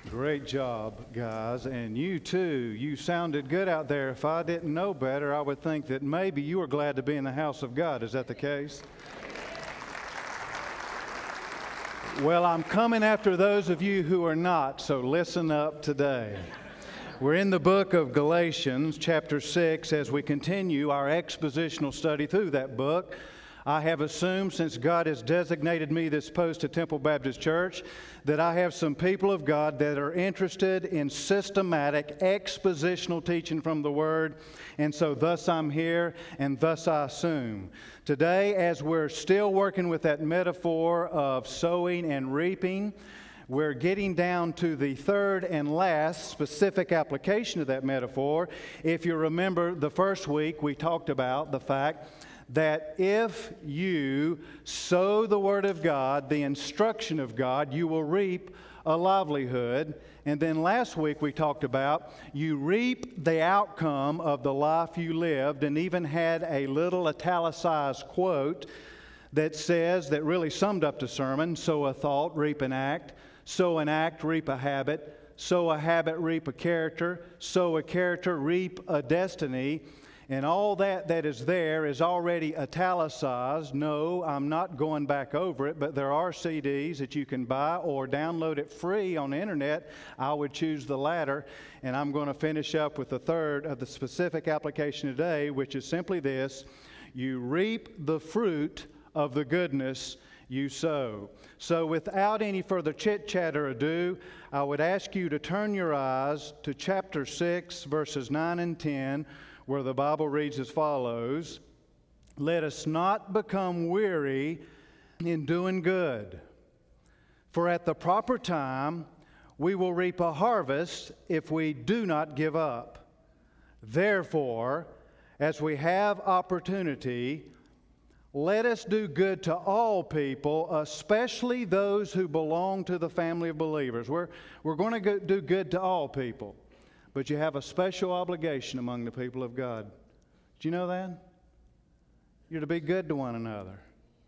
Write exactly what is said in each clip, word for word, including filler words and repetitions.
Great job, guys. And you too, you sounded good out there. If I didn't know better, I would think that maybe you were glad to be in the house of God. Is that the case? Well, I'm coming after those of you who are not, so listen up today. We're in the book of Galatians, chapter six, as we continue our expositional study through that book. I have assumed, since God has designated me this post at Temple Baptist Church, that I have some people of God that are interested in systematic expositional teaching from the Word, and so thus I'm here, and thus I assume. Today, as we're still working with that metaphor of sowing and reaping, we're getting down to the third and last specific application of that metaphor. If you remember, the first week we talked about the fact that if you sow the Word of God, the instruction of God, you will reap a livelihood. And then last week we talked about you reap the outcome of the life you lived, and even had a little italicized quote that says, that really summed up the sermon: sow a thought, reap an act; sow an act, reap a habit; sow a habit, reap a character; sow a character, reap a destiny. And all that that is there is already italicized. No, I'm not going back over it, but there are C Ds that you can buy or download it free on the internet. I would choose the latter. And I'm going to finish up with the third of the specific application today, which is simply this: you reap the fruit of the goodness you sow. So without any further chit-chat or ado, I would ask you to turn your eyes to chapter six, verses nine and ten, where the Bible reads as follows: "Let us not become weary in doing good, for at the proper time we will reap a harvest if we do not give up. Therefore, as we have opportunity, let us do good to all people, especially those who belong to the family of believers." We're, we're going to go, do good to all people. But you have a special obligation among the people of God. Do you know that? You're to be good to one another.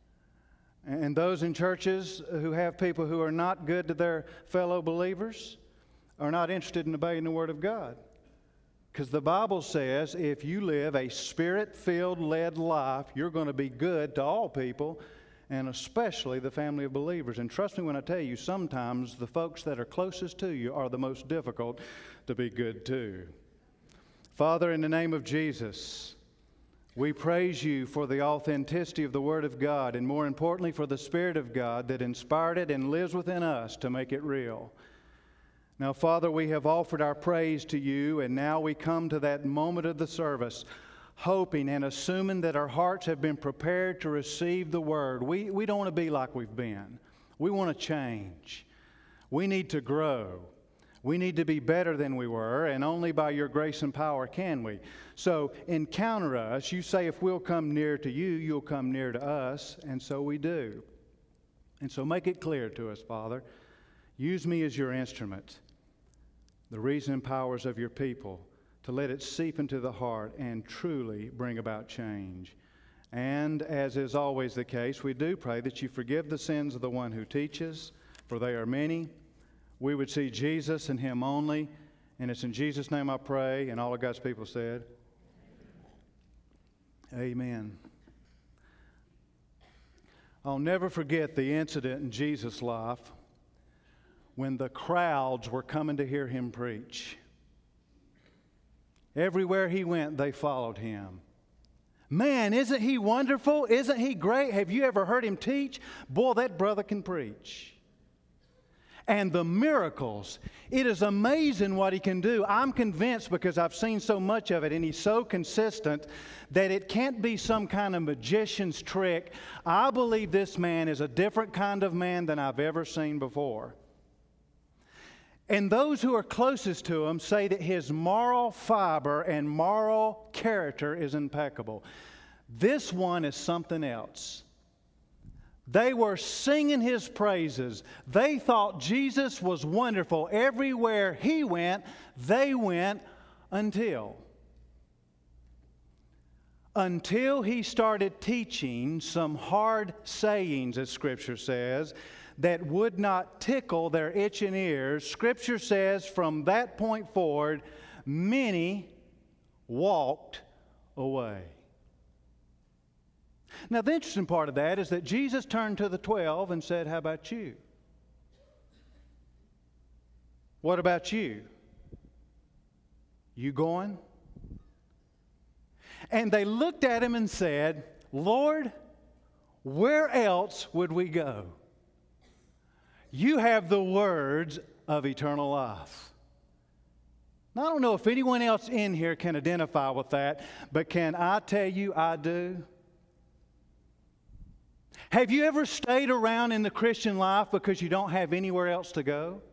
And those in churches who have people who are not good to their fellow believers are not interested in obeying the Word of God. Because the Bible says if you live a Spirit-filled, led life, you're going to be good to all people, and especially the family of believers. And trust me when I tell you, sometimes the folks that are closest to you are the most difficult to be good to. Father, in the name of Jesus, we praise you for the authenticity of the Word of God, and more importantly for the Spirit of God that inspired it and lives within us to make it real. Now, Father, we have offered our praise to you, and now we come to that moment of the service, hoping and assuming that our hearts have been prepared to receive the Word. We, we don't want to be like we've been. We want to change. We need to grow. We need to be better than we were, and only by your grace and power can we. So encounter us. You say if we'll come near to you, you'll come near to us, and so we do. And so make it clear to us, Father. Use me as your instrument, the reason and powers of your people, to let it seep into the heart and truly bring about change. And as is always the case, we do pray that you forgive the sins of the one who teaches, for they are many. We would see Jesus and Him only. And it's in Jesus' name I pray. And all of God's people said, Amen. I'll never forget the incident in Jesus' life when the crowds were coming to hear Him preach. Everywhere He went, they followed Him. Man, isn't He wonderful? Isn't He great? Have you ever heard Him teach? Boy, that brother can preach. And the miracles, it is amazing what He can do. I'm convinced, because I've seen so much of it, and He's so consistent, that it can't be some kind of magician's trick. I believe this man is a different kind of man than I've ever seen before. And those who are closest to Him say that His moral fiber and moral character is impeccable. This one is something else. They were singing His praises. They thought Jesus was wonderful. Everywhere He went, they went until. Until He started teaching some hard sayings, as Scripture says, that would not tickle their itching ears, Scripture says from that point forward, many walked away. Now, the interesting part of that is that Jesus turned to the twelve and said, how about you? What about you? You going? And they looked at him and said, Lord, where else would we go? You have the words of eternal life. Now, I don't know if anyone else in here can identify with that, but can I tell you I do? Have you ever stayed around in the Christian life because you don't have anywhere else to go?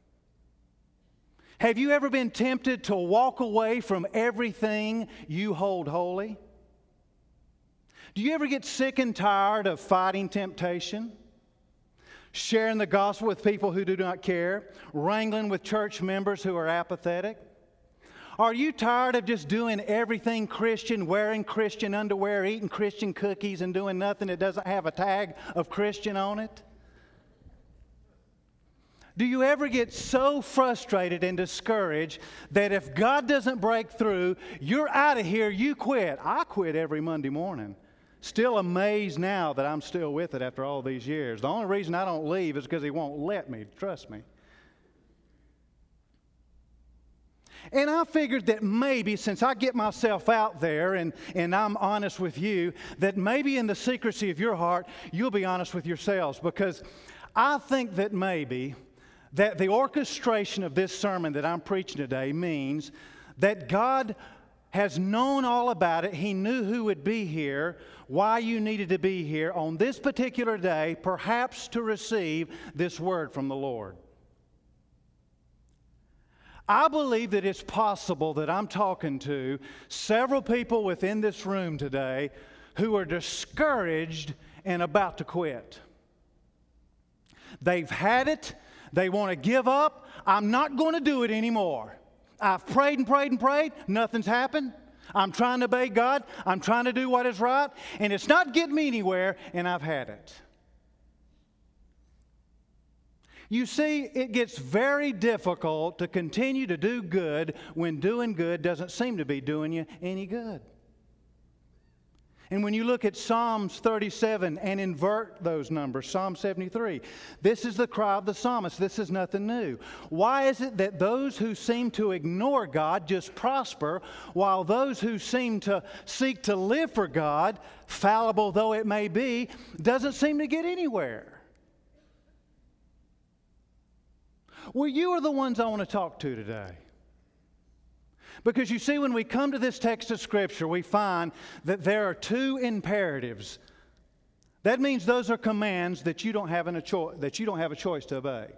Have you ever been tempted to walk away from everything you hold holy? Do you ever get sick and tired of fighting temptation? Sharing the gospel with people who do not care? Wrangling with church members who are apathetic? Are you tired of just doing everything Christian, wearing Christian underwear, eating Christian cookies, and doing nothing that doesn't have a tag of Christian on it? Do you ever get so frustrated and discouraged that if God doesn't break through, you're out of here, you quit? I quit every Monday morning. Still amazed now that I'm still with it after all these years. The only reason I don't leave is because He won't let me, trust me. And I figured that maybe, since I get myself out there and, and I'm honest with you, that maybe in the secrecy of your heart, you'll be honest with yourselves. Because I think that maybe that the orchestration of this sermon that I'm preaching today means that God has known all about it. He knew who would be here, why you needed to be here on this particular day, perhaps to receive this word from the Lord. I believe that it's possible that I'm talking to several people within this room today who are discouraged and about to quit. They've had it. They want to give up. I'm not going to do it anymore. I've prayed and prayed and prayed. Nothing's happened. I'm trying to obey God. I'm trying to do what is right. And it's not getting me anywhere, and I've had it. You see, it gets very difficult to continue to do good when doing good doesn't seem to be doing you any good. And when you look at Psalms thirty-seven and invert those numbers, Psalm seventy-three, this is the cry of the psalmist. This is nothing new. Why is it that those who seem to ignore God just prosper, while those who seem to seek to live for God, fallible though it may be, doesn't seem to get anywhere? Well, you are the ones I want to talk to today. Because you see, when we come to this text of Scripture, we find that there are two imperatives. That means those are commands that you don't have a choice, that you don't have a choice to obey.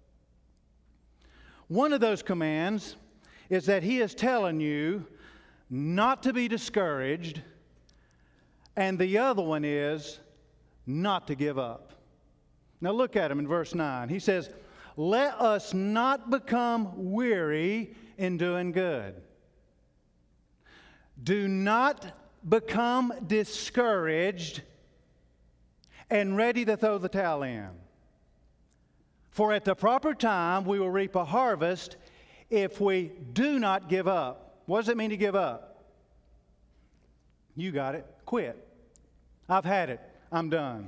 One of those commands is that He is telling you not to be discouraged, and the other one is not to give up. Now look at him in verse nine. He says, let us not become weary in doing good. Do not become discouraged and ready to throw the towel in. For at the proper time we will reap a harvest if we do not give up. What does it mean to give up? You got it. Quit. I've had it. I'm done.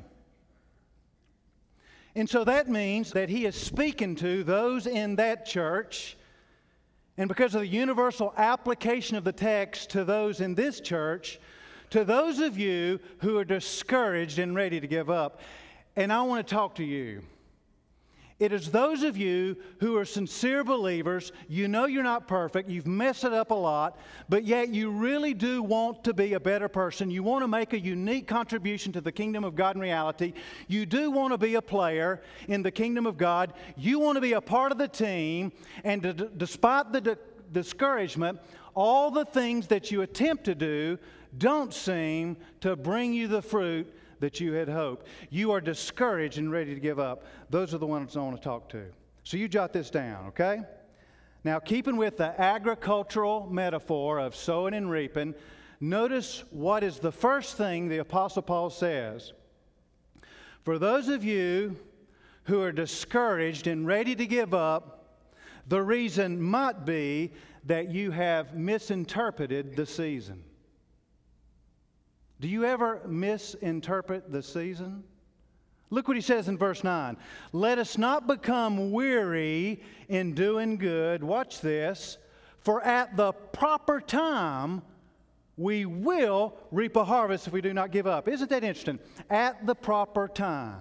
And so that means that He is speaking to those in that church, and because of the universal application of the text to those in this church, to those of you who are discouraged and ready to give up. And I want to talk to you. It is those of you who are sincere believers. You know you're not perfect. You've messed it up a lot, but yet you really do want to be a better person. You want to make a unique contribution to the kingdom of God in reality. You do want to be a player in the kingdom of God. You want to be a part of the team, and to, despite the di- discouragement, all the things that you attempt to do don't seem to bring you the fruit that you had hoped. You are discouraged and ready to give up. Those are the ones I want to talk to. So you jot this down, okay? Now, keeping with the agricultural metaphor of sowing and reaping, notice what is the first thing the Apostle Paul says. For those of you who are discouraged and ready to give up, the reason might be that you have misinterpreted the season. Do you ever misinterpret the season? Look what he says in verse nine. Let us not become weary in doing good. Watch this. For at the proper time, we will reap a harvest if we do not give up. Isn't that interesting? At the proper time.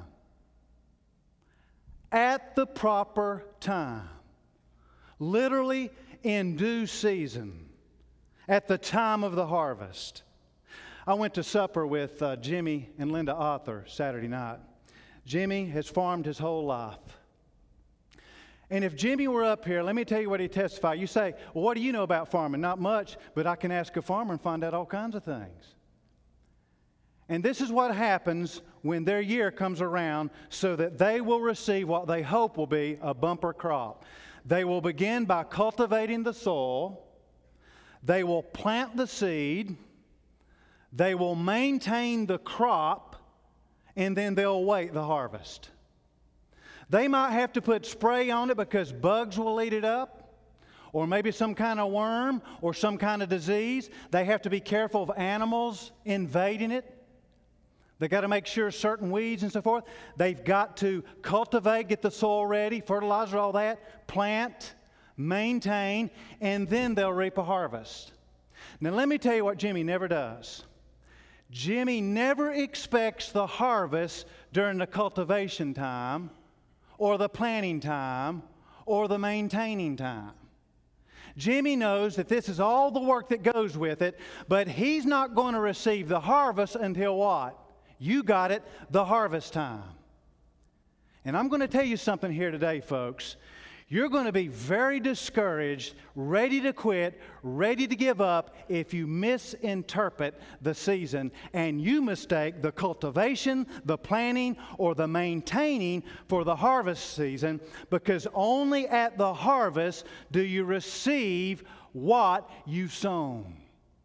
At the proper time. Literally in due season. At the time of the harvest. I went to supper with uh, Jimmy and Linda Arthur Saturday night. Jimmy has farmed his whole life. And if Jimmy were up here, let me tell you what he testified. You say, well, what do you know about farming? Not much, but I can ask a farmer and find out all kinds of things. And this is what happens when their year comes around so that they will receive what they hope will be a bumper crop. They will begin by cultivating the soil. They will plant the seed. They will maintain the crop, and then they'll wait the harvest. They might have to put spray on it because bugs will eat it up, or maybe some kind of worm or some kind of disease. They have to be careful of animals invading it. They've got to make sure certain weeds and so forth. They've got to cultivate, get the soil ready, fertilizer, all that, plant, maintain, and then they'll reap a harvest. Now let me tell you what Jimmy never does. Jimmy never expects the harvest during the cultivation time or the planting time or the maintaining time. Jimmy knows that this is all the work that goes with it, but he's not going to receive the harvest until what? You got it, the harvest time. And I'm going to tell you something here today, folks. You're going to be very discouraged, ready to quit, ready to give up if you misinterpret the season and you mistake the cultivation, the planting, or the maintaining for the harvest season, because only at the harvest do you receive what you've sown.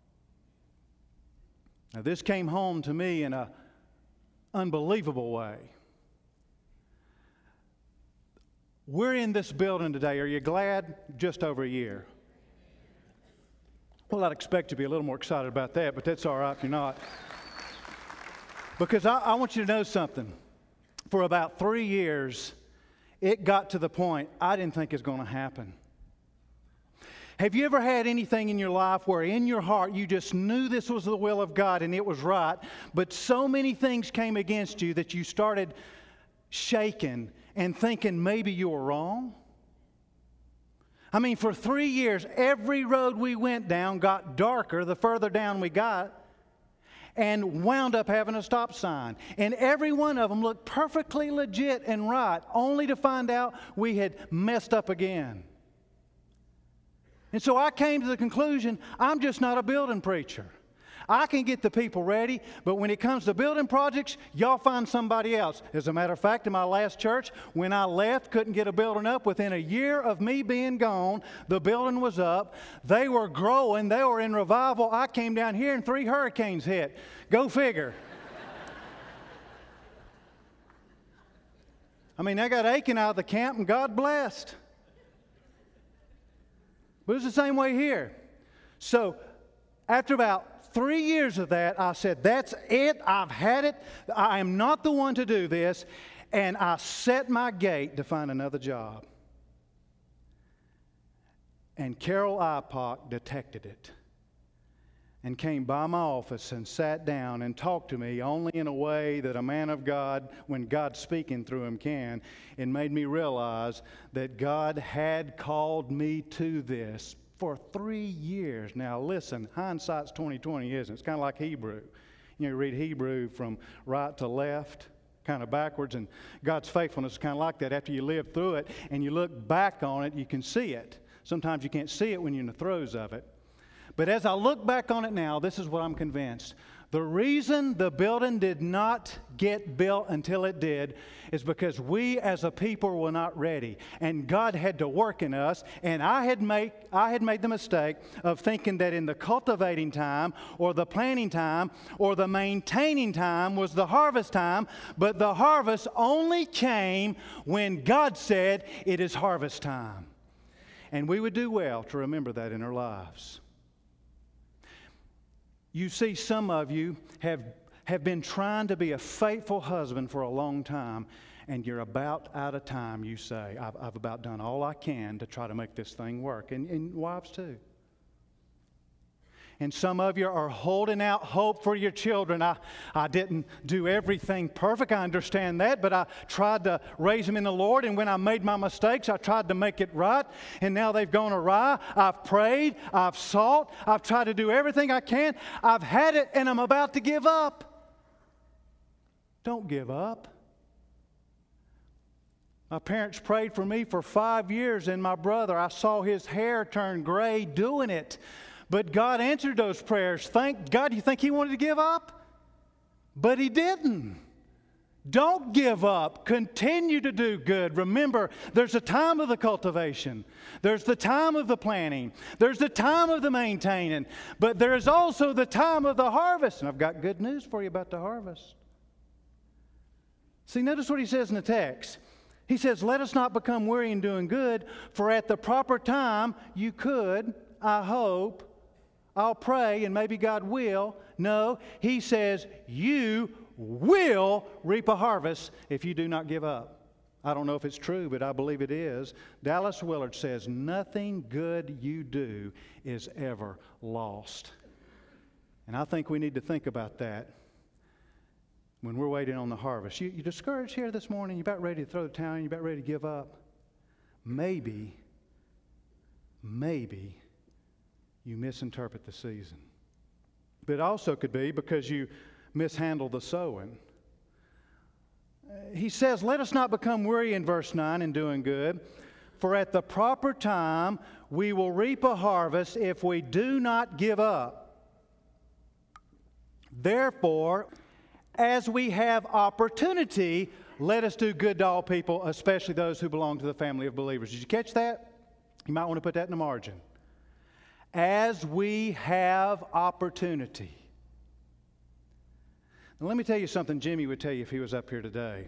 Now, this came home to me in an unbelievable way. We're in this building today. Are you glad? Just over a year. Well, I'd expect you to be a little more excited about that, but that's all right if you're not. Because I, I want you to know something. For about three years, it got to the point I didn't think it was going to happen. Have you ever had anything in your life where in your heart you just knew this was the will of God and it was right, but so many things came against you that you started shaking and thinking maybe you were wrong? I mean, for three years, every road we went down got darker the further down we got, and wound up having a stop sign. And every one of them looked perfectly legit and right, only to find out we had messed up again. And so I came to the conclusion, I'm just not a building preacher. I can get the people ready, but when it comes to building projects, y'all find somebody else. As a matter of fact, in my last church, when I left, couldn't get a building up. Within a year of me being gone, the building was up. They were growing. They were in revival. I came down here and three hurricanes hit. Go figure. I mean, I got Aiken out of the camp, and God blessed. But it's the same way here. So, after about three years of that, I said, that's it. I've had it. I am not the one to do this. And I set my gate to find another job. And Carol Ipock detected it and came by my office and sat down and talked to me only in a way that a man of God, when God's speaking through him, can, and made me realize that God had called me to this for three years. Now listen, hindsight's twenty twenty, isn't it? It's kind of like Hebrew. You know, you read Hebrew from right to left, kind of backwards, and God's faithfulness is kind of like that. After you live through it and you look back on it, you can see it. Sometimes you can't see it when you're in the throes of it. But as I look back on it now, this is what I'm convinced. The reason the building did not get built until it did is because we as a people were not ready. And God had to work in us. And I had made, I had made the mistake of thinking that in the cultivating time or the planting time or the maintaining time was the harvest time. But the harvest only came when God said it is harvest time. And we would do well to remember that in our lives. You see, some of you have, have been trying to be a faithful husband for a long time, and you're about out of time, you say. I've, I've about done all I can to try to make this thing work. And, and wives too. And some of you are holding out hope for your children. I, I didn't do everything perfect. I understand that. But I tried to raise them in the Lord. And when I made my mistakes, I tried to make it right. And now they've gone awry. I've prayed. I've sought. I've tried to do everything I can. I've had it and I'm about to give up. Don't give up. My parents prayed for me for five years. And my brother, I saw his hair turn gray doing it. But God answered those prayers. Thank God. You think He wanted to give up? But He didn't. Don't give up. Continue to do good. Remember, there's a time of the cultivation. There's the time of the planting. There's the time of the maintaining. But there is also the time of the harvest. And I've got good news for you about the harvest. See, notice what He says in the text. He says, let us not become weary in doing good, for at the proper time you could, I hope, I'll pray, and maybe God will. No, He says you will reap a harvest if you do not give up. I don't know if it's true, but I believe it is. Dallas Willard says, nothing good you do is ever lost. And I think we need to think about that when we're waiting on the harvest. You, you discouraged here this morning? You about ready to throw the towel in? You about ready to give up? Maybe, maybe, you misinterpret the season. But it also could be because you mishandled the sowing. He says, let us not become weary in verse nine in doing good, for at the proper time we will reap a harvest if we do not give up. Therefore, as we have opportunity, let us do good to all people, especially those who belong to the family of believers. Did you catch that? You might want to put that in the margin. As we have opportunity. Now, let me tell you something Jimmy would tell you if he was up here today.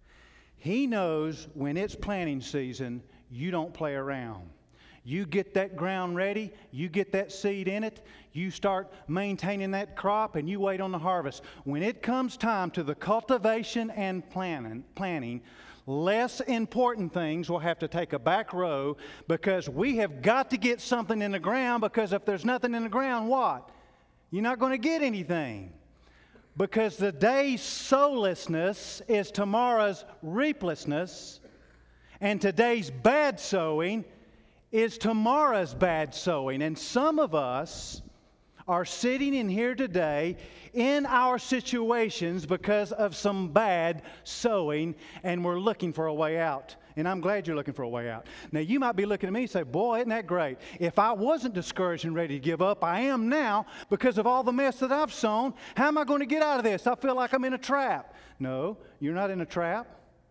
He knows when it's planting season, you don't play around. You get that ground ready, you get that seed in it, you start maintaining that crop, and you wait on the harvest. When it comes time to the cultivation and planting, planting, less important things will have to take a back row because we have got to get something in the ground, because if there's nothing in the ground, what? You're not going to get anything. Because the day's sowlessness is tomorrow's reaplessness, and today's bad sowing is tomorrow's bad sowing. And some of us are sitting in here today in our situations because of some bad sowing, and we're looking for a way out. And I'm glad you're looking for a way out. Now, you might be looking at me and say, boy, isn't that great? If I wasn't discouraged and ready to give up, I am now because of all the mess that I've sown. How am I going to get out of this? I feel like I'm in a trap. No, you're not in a trap.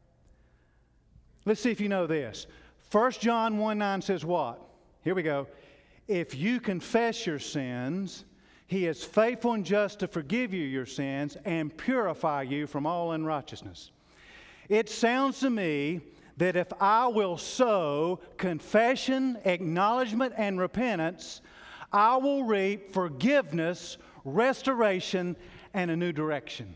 Let's see if you know this. First John one nine says what? Here we go. If you confess your sins, He is faithful and just to forgive you your sins and purify you from all unrighteousness. It sounds to me that if I will sow confession, acknowledgement, and repentance, I will reap forgiveness, restoration, and a new direction.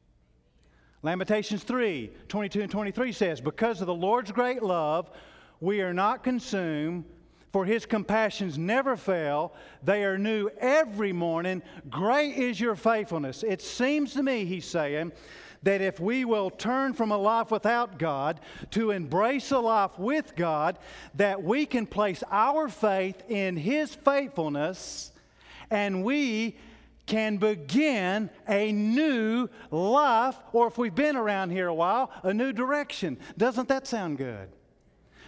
Lamentations three twenty-two and twenty-three says, because of the Lord's great love, we are not consumed, for His compassions never fail. They are new every morning. Great is your faithfulness. It seems to me, he's saying, that if we will turn from a life without God to embrace a life with God, that we can place our faith in His faithfulness, and we can begin a new life, or if we've been around here a while, a new direction. Doesn't that sound good?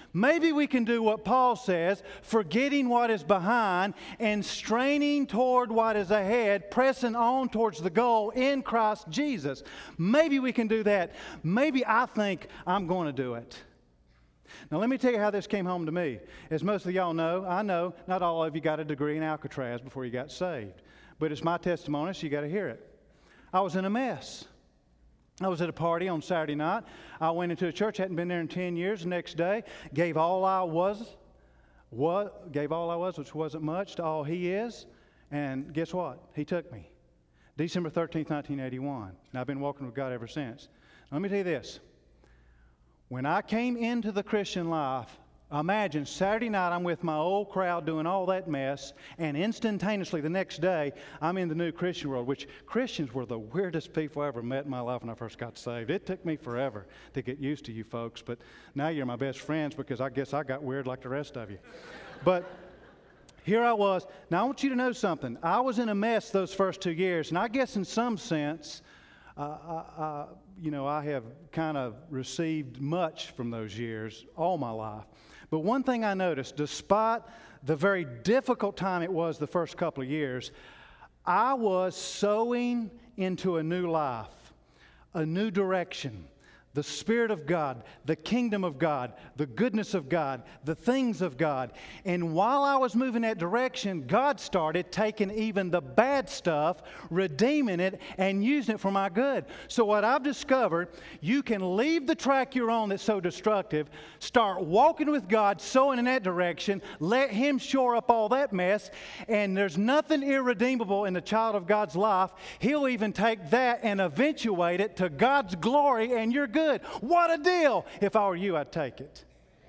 Maybe we can do what Paul says, forgetting what is behind and straining toward what is ahead, pressing on towards the goal in Christ Jesus. Maybe we can do that. Maybe I think I'm going to do it. Now, let me tell you how this came home to me. As most of y'all know, I know not all of you got a degree in Alcatraz before you got saved. But it's my testimony, so you got to hear it. I was in a mess. I was at a party on Saturday night. I went into a church, hadn't been there in ten years. The next day, gave all I was, what, gave all I was, which wasn't much, to all He is. And guess what? He took me. December thirteenth, nineteen eighty-one. And I've been walking with God ever since. Let me tell you this. When I came into the Christian life, imagine Saturday night I'm with my old crowd doing all that mess, and instantaneously the next day I'm in the new Christian world, which Christians were the weirdest people I ever met in my life when I first got saved. It took me forever to get used to you folks, but now you're my best friends because I guess I got weird like the rest of you. But here I was. Now I want you to know something. I was in a mess those first two years, and I guess in some sense, uh, I, I, you know, I have kind of received much from those years all my life. But one thing I noticed, despite the very difficult time it was the first couple of years, I was sowing into a new life, a new direction, the Spirit of God, the kingdom of God, the goodness of God, the things of God. And while I was moving that direction, God started taking even the bad stuff, redeeming it, and using it for my good. So what I've discovered, you can leave the track you're on that's so destructive, start walking with God, sowing in that direction, let Him shore up all that mess, and there's nothing irredeemable in the child of God's life. He'll even take that and eventuate it to God's glory, and you're good. What a deal! If I were you, I'd take it.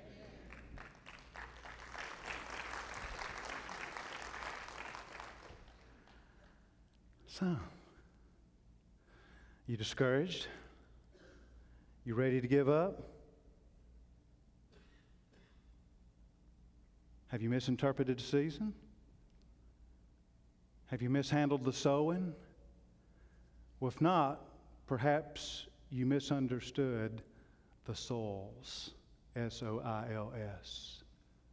So, you discouraged? You ready to give up? Have you misinterpreted the season? Have you mishandled the sowing? Well, if not, perhaps you misunderstood the souls, S O I L S.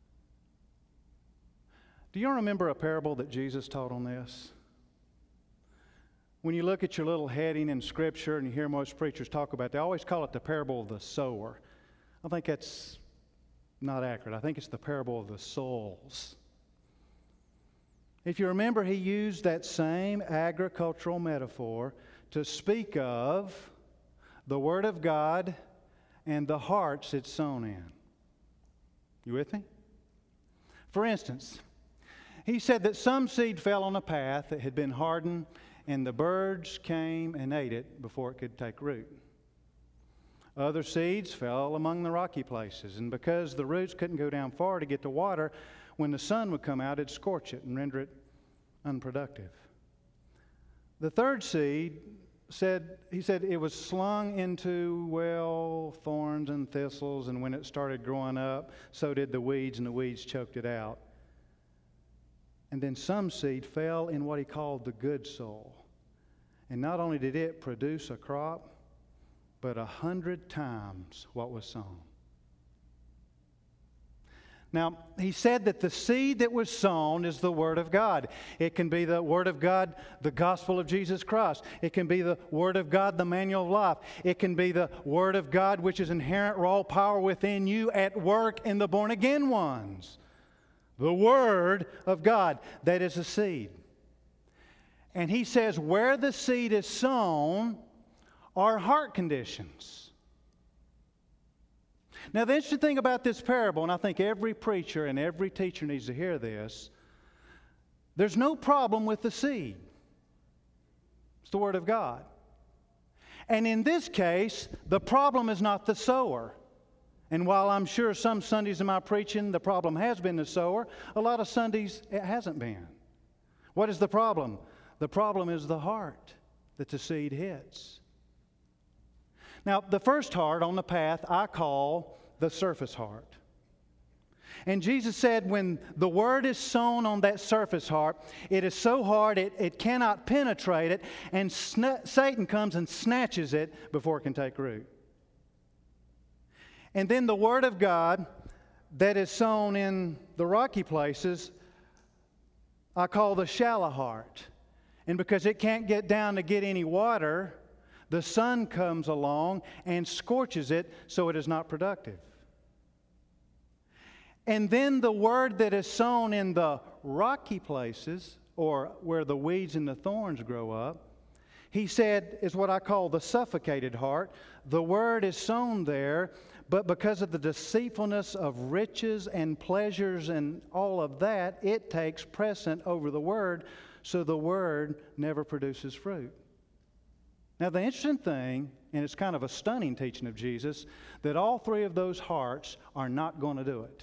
Do you remember a parable that Jesus taught on this? When you look at your little heading in Scripture and you hear most preachers talk about it, they always call it the parable of the sower. I think that's not accurate. I think it's the parable of the souls. If you remember, he used that same agricultural metaphor to speak of the Word of God and the hearts it's sown in. You with me? For instance, he said that some seed fell on a path that had been hardened, and the birds came and ate it before it could take root. Other seeds fell among the rocky places, and because the roots couldn't go down far to get the water, when the sun would come out, it'd scorch it and render it unproductive. The third seed said, he said it was slung into, well, thorns and thistles, and when it started growing up, so did the weeds, and the weeds choked it out. And then some seed fell in what he called the good soil. And not only did it produce a crop, but a hundred times what was sown. Now, he said that the seed that was sown is the Word of God. It can be the Word of God, the gospel of Jesus Christ. It can be the Word of God, the manual of life. It can be the Word of God, which is inherent raw power within you at work in the born-again ones. The Word of God, that is a seed. And he says where the seed is sown are heart conditions. Now, the interesting thing about this parable, and I think every preacher and every teacher needs to hear this, there's no problem with the seed. It's the Word of God. And in this case, the problem is not the sower. And while I'm sure some Sundays in my preaching the problem has been the sower, a lot of Sundays it hasn't been. What is the problem? The problem is the heart that the seed hits. Now, the first heart on the path I call the surface heart. And Jesus said when the Word is sown on that surface heart, it is so hard it, it cannot penetrate it, and sna- Satan comes and snatches it before it can take root. And then the Word of God that is sown in the rocky places, I call the shallow heart. And because it can't get down to get any water, the sun comes along and scorches it so it is not productive. And then the word that is sown in the rocky places, or where the weeds and the thorns grow up, he said is what I call the suffocated heart. The word is sown there, but because of the deceitfulness of riches and pleasures and all of that, it takes precedent over the word, so the word never produces fruit. Now, the interesting thing, and it's kind of a stunning teaching of Jesus, that all three of those hearts are not going to do it.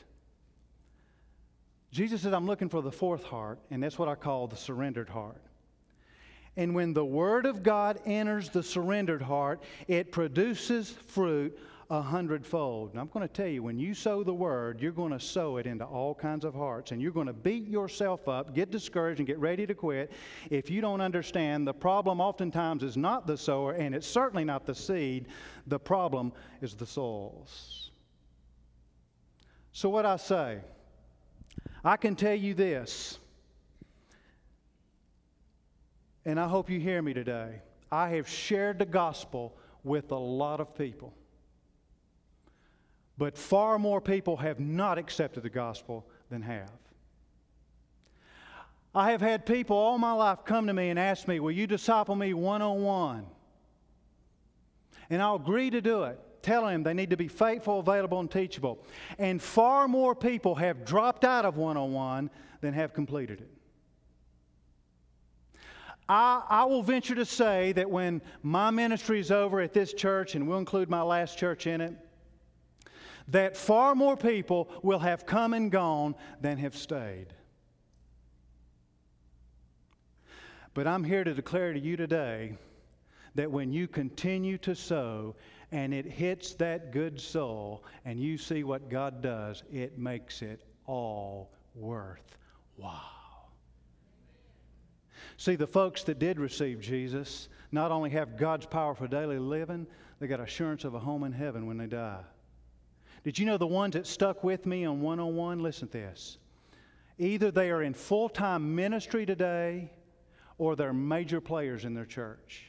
Jesus said, I'm looking for the fourth heart, and that's what I call the surrendered heart. And when the Word of God enters the surrendered heart, it produces fruit a hundredfold. And I'm going to tell you, when you sow the Word, you're going to sow it into all kinds of hearts. And you're going to beat yourself up, get discouraged, and get ready to quit if you don't understand the problem oftentimes is not the sower, and it's certainly not the seed. The problem is the soils. So what I say, I can tell you this, and I hope you hear me today. I have shared the gospel with a lot of people. But far more people have not accepted the gospel than have. I have had people all my life come to me and ask me, will you disciple me one-on-one? And I'll agree to do it, telling them they need to be faithful, available, and teachable. And far more people have dropped out of one-on-one than have completed it. I, I will venture to say that when my ministry is over at this church, and we'll include my last church in it, that far more people will have come and gone than have stayed. But I'm here to declare to you today that when you continue to sow and it hits that good soul and you see what God does, it makes it all worthwhile. See, the folks that did receive Jesus not only have God's power for daily living, they got assurance of a home in heaven when they die. Did you know the ones that stuck with me on one-on-one? Listen to this. Either they are in full-time ministry today or they're major players in their church.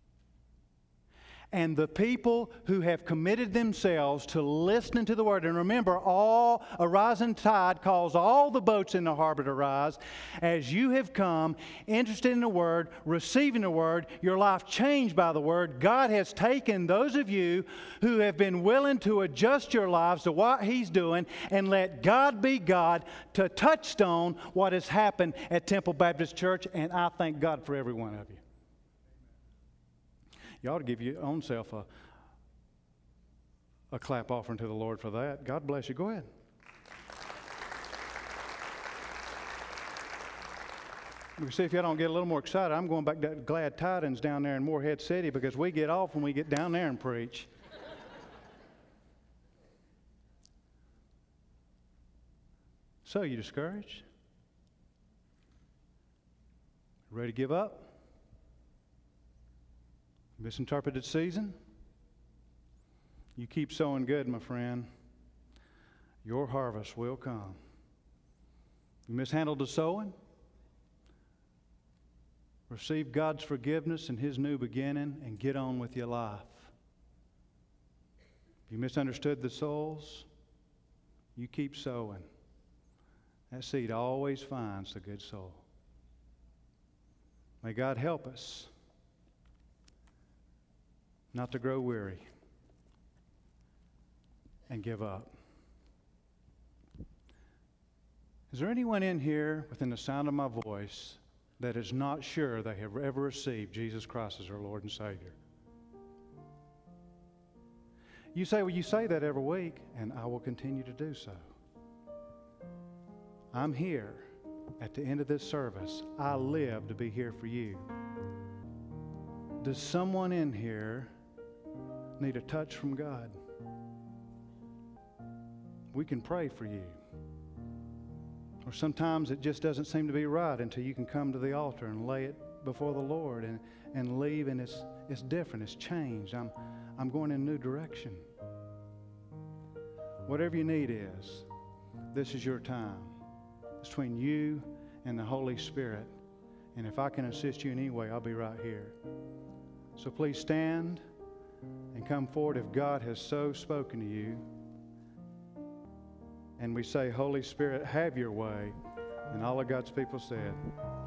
And the people who have committed themselves to listening to the Word, and remember, all a rising tide calls all the boats in the harbor to rise. As you have come, interested in the Word, receiving the Word, your life changed by the Word, God has taken those of you who have been willing to adjust your lives to what He's doing and let God be God to touchstone what has happened at Temple Baptist Church, and I thank God for every one of you. You ought to give your own self a, a clap offering to the Lord for that. God bless you. Go ahead. You see, if y'all don't get a little more excited, I'm going back to Glad Tidings down there in Morehead City because we get off when we get down there and preach. So, you discouraged? Ready to give up? Misinterpreted season? You keep sowing good, my friend. Your harvest will come. You mishandled the sowing? Receive God's forgiveness and His new beginning and get on with your life. If you misunderstood the souls, you keep sowing. That seed always finds the good soul. May God help us not to grow weary and give up. Is there anyone in here within the sound of my voice that is not sure they have ever received Jesus Christ as their Lord and Savior? You say, well, you say that every week, and I will continue to do so. I'm here at the end of this service. I live to be here for you. Does someone in here need a touch from God? We can pray for you. Or sometimes it just doesn't seem to be right until you can come to the altar and lay it before the Lord and, and leave, and it's it's different, it's changed. I'm I'm going in a new direction. Whatever your need is, this is your time. It's between you and the Holy Spirit. And if I can assist you in any way, I'll be right here. So please stand and come forward if God has so spoken to you. And we say, Holy Spirit, have your way. And all of God's people said,